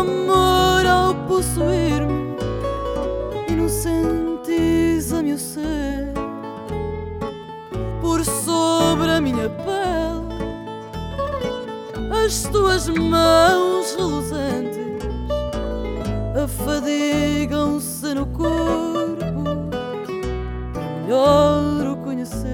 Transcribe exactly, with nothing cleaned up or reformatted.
amor ao possuir-me, inocentes a meu ser, por sobre a minha pele as tuas mãos reluzentes, a fadia